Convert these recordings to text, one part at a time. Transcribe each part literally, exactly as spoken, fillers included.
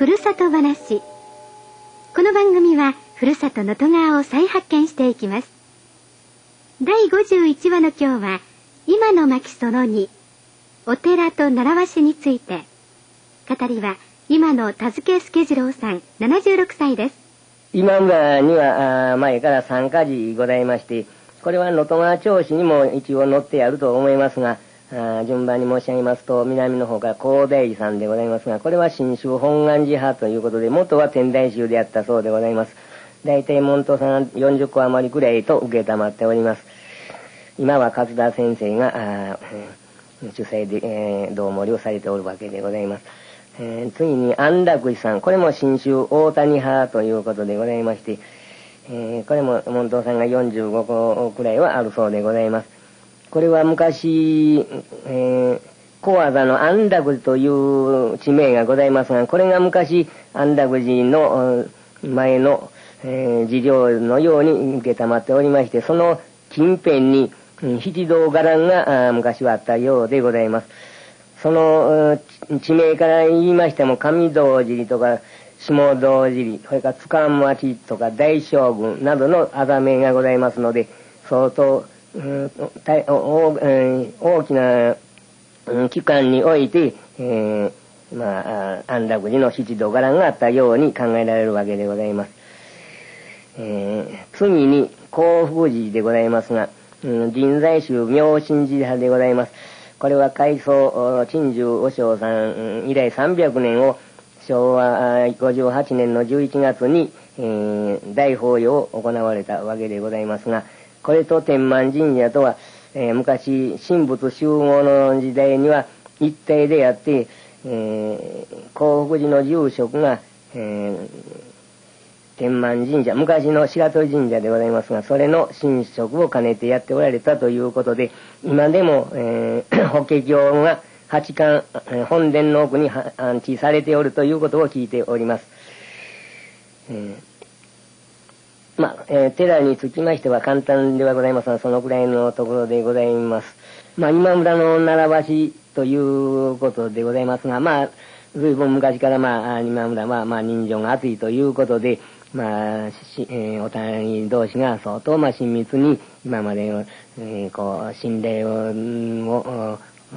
ふるさと話。この番組はふるさと能登川を再発見していきます。だいごじゅういちわの今日は今の巻そのに、お寺と習わしについて。語りは今の田助助次郎さん、ななじゅうろくさいです。 今村には前から三か寺ございまして、これは能登川町史にも一応載ってあると思いますが、あ順番に申し上げますと、南の方から高大寺さんでございますが、これは信州本願寺派ということで、元は天台宗であったそうでございます。大体門徒さんよんじゅっこ余りくらいと受けたまっております。今は勝田先生が、えー、主催で、えー、道盛りをされておるわけでございます。えー、次に安楽寺さん、これも信州大谷派ということでございまして、えー、これも門徒さんがよんじゅうごこくらいはあるそうでございます。これは昔、えー、小技の安楽寺という地名がございますが、これが昔安楽寺の前の、えー、寺領のように受けたまっておりまして、その近辺に、うん、七道伽藍が昔はあったようでございます。その地名から言いましても、上道寺とか下道寺、それから塚町とか大将軍などのあざ名がございますので、相当、うん、大, 大きな、うん、期間において、えー、まあ、安楽寺の七道伽藍があったように考えられるわけでございます。えー、次に興福寺でございますが、うん、臨済宗妙心寺派でございます。これは開祖陳寿和尚さん以来さんびゃくねんをしょうわごじゅうはちねんのじゅういちがつに、えー、大法要を行われたわけでございますが、これと天満神社とは、えー、昔神仏集合の時代には一体であって、えー、興福寺の住職が、えー、天満神社、昔の白鳥神社でございますが、それの神職を兼ねてやっておられたということで、今でも、えー、法華経が八巻、本殿の奥に安置されておるということを聞いております。えーまあ、えー、寺につきましては簡単ではございますが、そのくらいのところでございます。まあ、今村の習わしということでございますが、まあ、随分昔からまあ、今村はまあ、人情が厚いということで、まあ、しえー、お互い同士が相当まあ、親密に今までの、えー、こう、信頼を、をうん、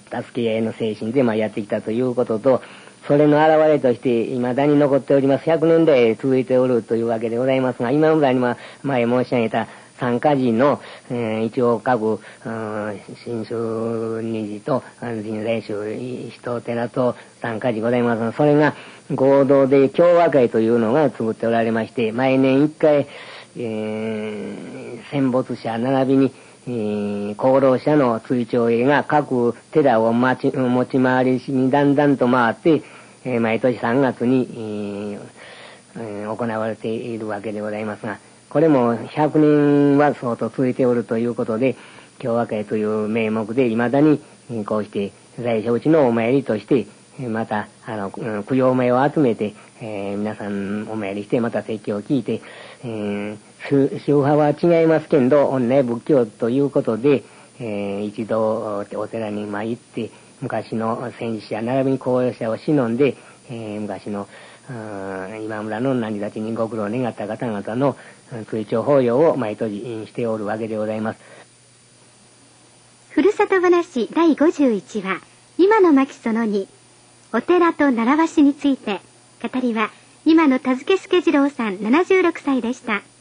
助け合いの精神でまあ、やってきたということと、それの表れとして未だに残っております。ひゃくねんで続いておるというわけでございますが、今村には前申し上げた三か寺の、えー、一応各、信州二寺と臨済宗一寺と三か寺ございますが、それが合同で共和会というのが作っておられまして、毎年一回、えー、戦没者並びにえー、功労者の追悼会が各寺を持ち、持ち回りしにだんだんと回って、えー、毎年さんがつに、えー、行われているわけでございますが、これもひゃくねんは相当続いておるということで、共和会という名目で未だに、こうして在所地のお参りとして、また、あの、供養名を集めて、えー、皆さんお参りして、また説教を聞いて、えー、宗派は違いますけど、同じ仏教ということで、えー、一度お寺に参って、昔の戦死者並びに功労者を偲んで、えー、昔の今村の何立ちにご苦労願った方々の追悼法要を毎年しておるわけでございます。 ふるさと話だいごじゅういちわ、今の巻そのに、お寺と習わしについて。語りは今の田助助次郎さん、ななじゅうろくさいでした。